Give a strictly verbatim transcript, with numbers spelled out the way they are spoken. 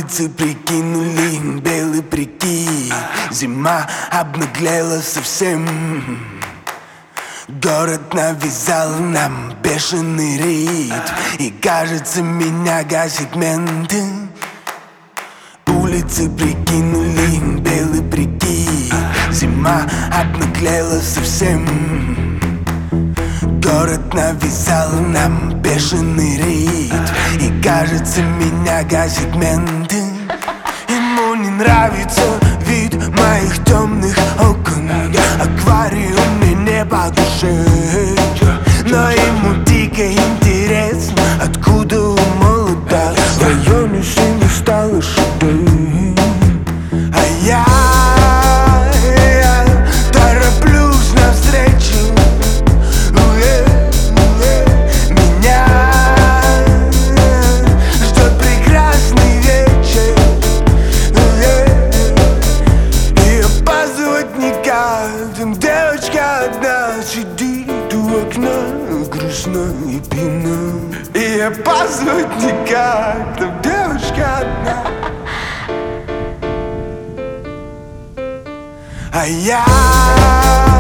Улицы прикинули белый прикид. Зима обнаглела совсем. Город навязал нам бешеный ритм, и кажется, меня гасит менты. Улицы прикинули белый прикид. Зима обнаглела совсем. Город навязал нам бешеный ритм, и кажется, меня гасит менты. Ему не нравится вид моих темных окон. Аквариум мне не по душе, но ему дико интересно, откуда у молода в районе синих стало шибы. А я, я тороплюсь навстречу. Меня ждет прекрасный вечер, и опаздывать никак. Там девочка одна сидит у окна, грустно и пьяна. И опаздывать никак. Там девочка одна. А я